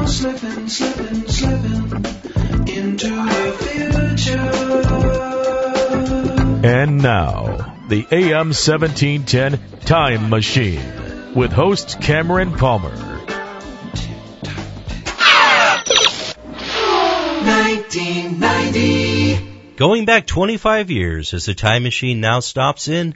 slipping into the future. And now, the AM 1710 Time Machine with host Cameron Palmer. 1990. Going back 25 years as the time machine now stops in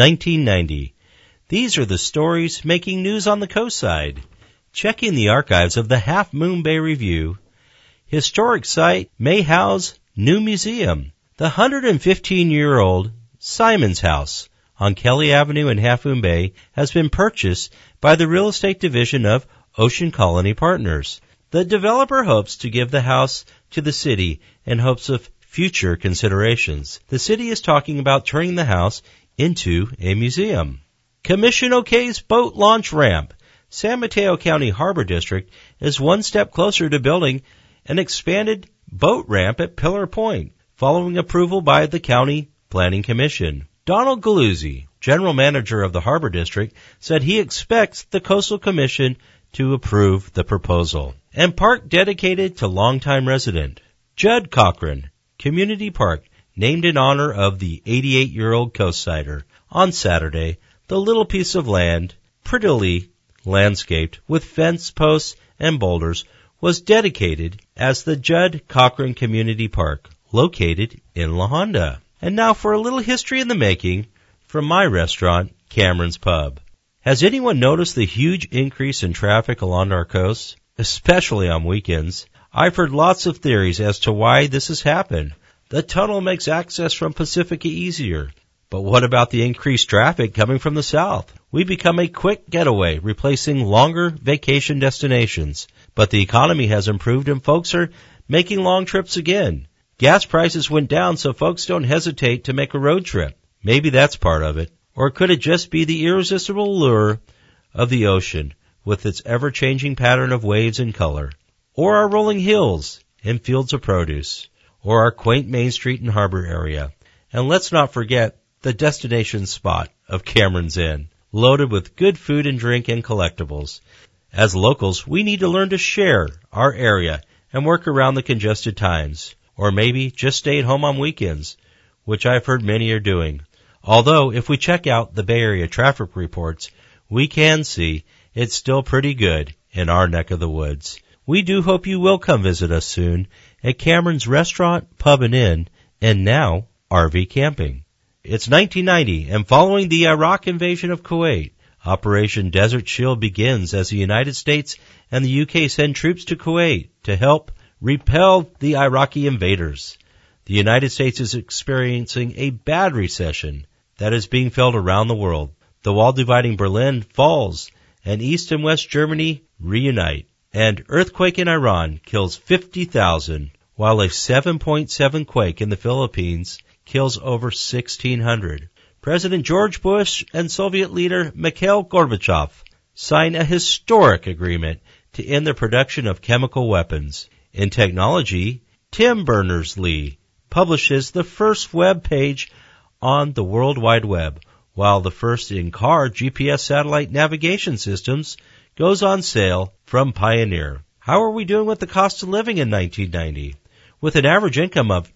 1990. These are the stories making news on the coast side. Checking the archives of the Half Moon Bay Review. Historic site may house new museum. The 115-year-old Simon's House on Kelly Avenue in Half Moon Bay has been purchased by the real estate division of Ocean Colony Partners. The developer hopes to give the house to the city in hopes of future considerations. The city is talking about turning the house into a museum. Commission okays boat launch ramp. San Mateo County Harbor District is one step closer to building an expanded boat ramp at Pillar Point, following approval by the County Planning Commission. Donald Galuzzi, General Manager of the Harbor District, said he expects the Coastal Commission to approve the proposal. And park dedicated to longtime resident. Judd Cochran Community Park, named in honor of the 88-year-old coastsider. On Saturday, the little piece of land, prettily landscaped with fence posts and boulders, was dedicated as the Judd Cochran Community Park, located in La Honda. And now for a little history in the making from my restaurant, Cameron's Pub. Has anyone noticed the huge increase in traffic along our coast, especially on weekends? I've heard lots of theories as to why this has happened. The tunnel makes access from Pacifica easier. But what about the increased traffic coming from the south? We become a quick getaway, replacing longer vacation destinations. But the economy has improved and folks are making long trips again. Gas prices went down so folks don't hesitate to make a road trip. Maybe that's part of it. Or could it just be the irresistible lure of the ocean with its ever-changing pattern of waves and color? Or our rolling hills and fields of produce? Or our quaint Main Street and Harbor area? And let's not forget the destination spot of Cameron's Inn, loaded with good food and drink and collectibles. As locals, we need to learn to share our area and work around the congested times. Or maybe just stay at home on weekends, which I've heard many are doing. Although, if we check out the Bay Area traffic reports, we can see it's still pretty good in our neck of the woods. We do hope you will come visit us soon at Cameron's Restaurant, Pub and Inn, and now RV Camping. It's 1990, and following the Iraq invasion of Kuwait, Operation Desert Shield begins as the United States and the UK send troops to Kuwait to help repel the Iraqi invaders. The United States is experiencing a bad recession that is being felt around the world. The wall dividing Berlin falls, and East and West Germany reunite. And earthquake in Iran kills 50,000, while a 7.7 quake in the Philippines kills over 1,600. President George Bush and Soviet leader Mikhail Gorbachev sign a historic agreement to end the production of chemical weapons. In technology, Tim Berners-Lee publishes the first web page on the World Wide Web, while the first in-car GPS satellite navigation systems goes on sale from Pioneer. How are we doing with the cost of living in 1990? With an average income of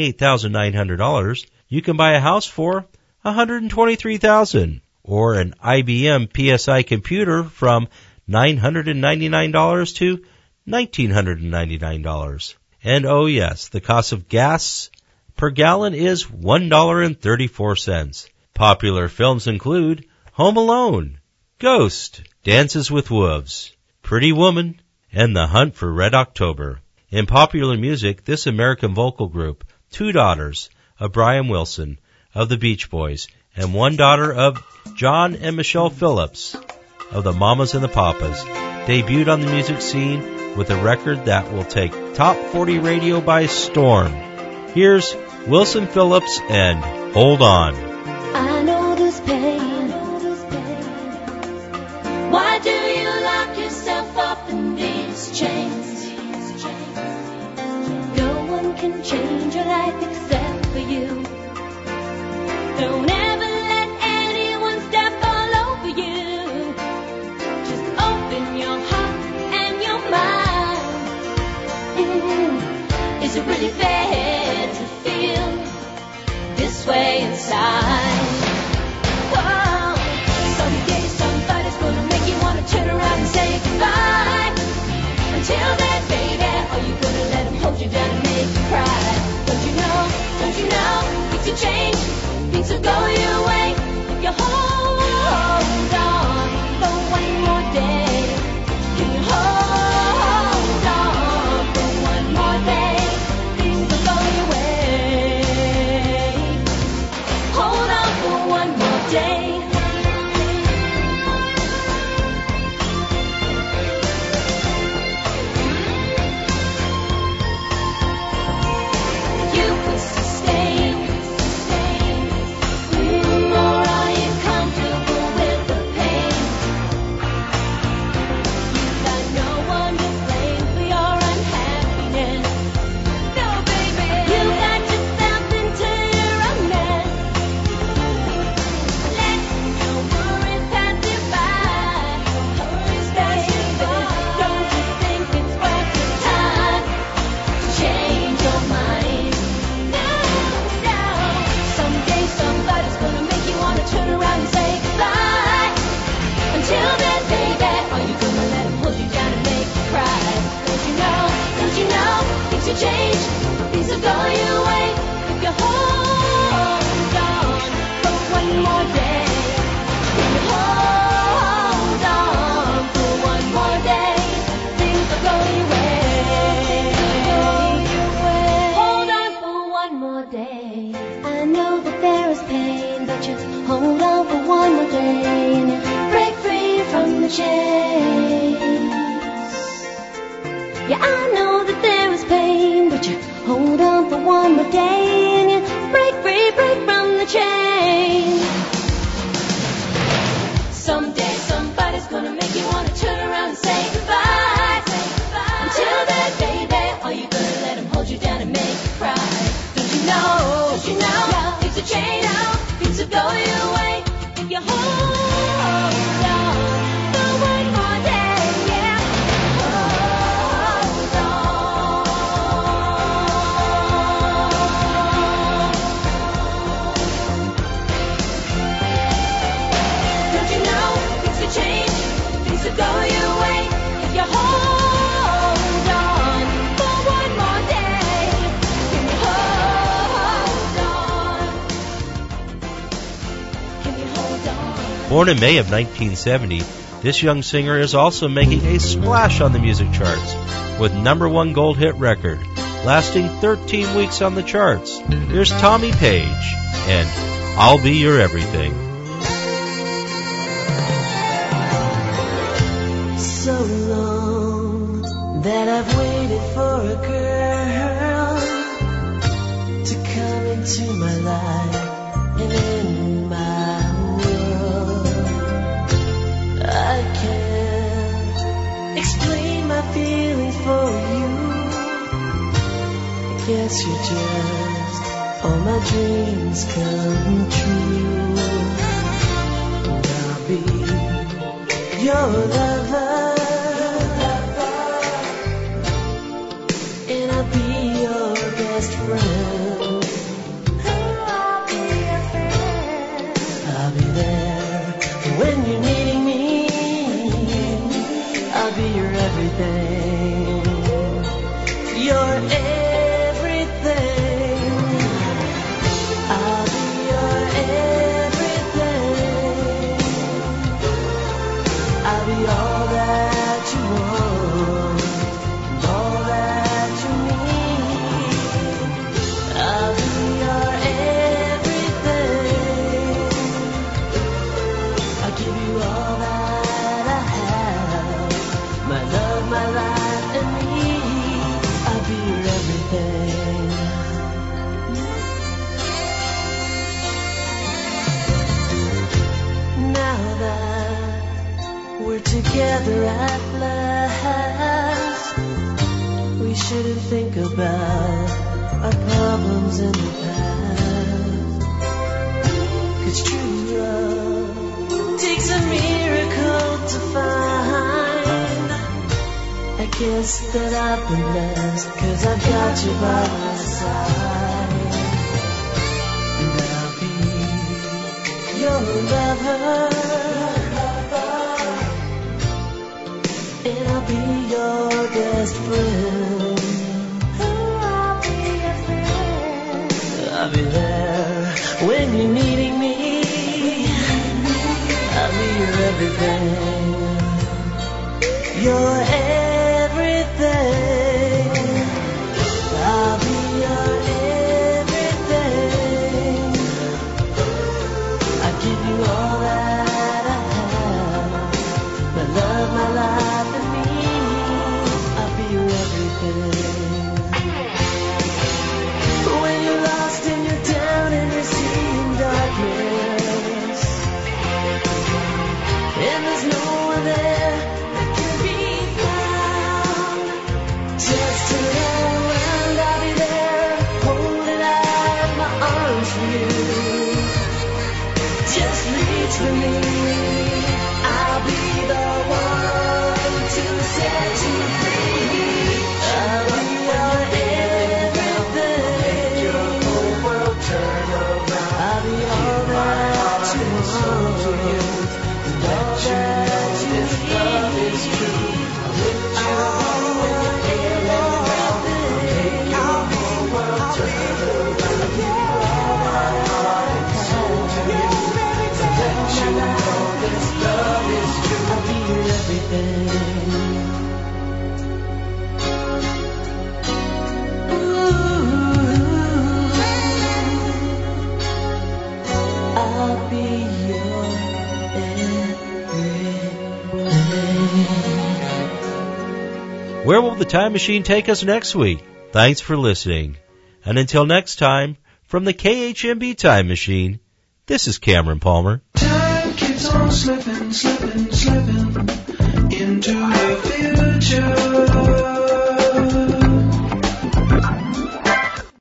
$28,900, you can buy a house for $123,000, or an IBM PSI computer from $999 to $1,999. And oh yes, the cost of gas per gallon is $1.34. Popular films include Home Alone, Ghost, Dances with Wolves, Pretty Woman, and The Hunt for Red October. In popular music, this American vocal group, two daughters of Brian Wilson of the Beach Boys, and one daughter of John and Michelle Phillips of the Mamas and the Papas, debuted on the music scene with a record that will take top 40 radio by storm. Here's Wilson Phillips and Hold On. I know this pain. Why do you lock yourself up in these chains? No one can change your life except for you. Don't ever let anyone step all over you. Just open your heart and your mind. Is it really fair to feel this way inside? Oh, someday somebody's gonna make you wanna turn around and say goodbye. Until then, baby, are you gonna let him hold you down and make you cry? Don't you know, things will change, things will go your way if you hold on for one more day. Can you hold on for one more day? Things will go your way. Hold on for one more day. You could sustain, or are you comfortable with the pain? You got no one to blame for your unhappiness. No, baby, you got yourself into a mess. Let your worries pass you by. Don't you think it's worth your time to change your mind? No. Someday somebody's gonna make you wanna turn around and say goodbye. Until then, baby, are you gonna let him hold you down and make you cry? Don't you know, things will change, things will go your way if you hold on for one more day. If you hold on for one more day, things will go your way. Hold on for one more day. I know that there is pain, but just hold on for one more day and you break free from the chains. Yeah, I know that there is pain, but you hold on for one more day and you break free from the chains. Someday somebody's gonna make you wanna turn around and say goodbye. Until then, baby, are you gonna let him hold you down and make you cry? Don't you know, things will change, things will go your way if you hold on for one more day. Yeah, hold on. Don't you know, things will change, things will go your way if you hold on for one more day. Can you hold on? Can you hold on? Born in May of 1970, this young singer is also making a splash on the music charts with #1 gold hit record, lasting 13 weeks on the charts. Here's Tommy Page and I'll Be Your Everything. So long that I've waited for a girl to come into my life and in my world. I can't explain my feelings for you. Guess you're just all my dreams come true. And I'll be your lover, and I'll be your best friend. I'll be there when you're needing me. I'll be your everything, your everything. I'll be your everything. I'll be all that you want, and all that you need. I'll be your everything. I'll give you all that I have, my love, my life, and me. I'll be your everything. Now that we're together at last, we shouldn't think about our problems in the past. 'Cause true love takes a miracle to find. I guess that I've been blessed, 'cause I've got you by my side. And I'll be your lover, and I'll be your best friend. I'll be your friend. I'll be there when you're needing me. I'll be your everything. You're everything. I'll be your everything. I give you all that I have. My love, my life, and me. I'll be your everything. When you're lost and you're down and you're seeing darkness, and there's no one there that can be found, just turn around, I'll be there, holding out my arms for you. Just reach for me, I'll be the one to set you free. I'll be your everything. Your whole world turn around. I'll be all that you want, and all that you need. Where will the time machine take us next week? Thanks for listening. And until next time, from the KHMB Time Machine, this is Cameron Palmer. Time keeps on slipping, slipping, slipping into the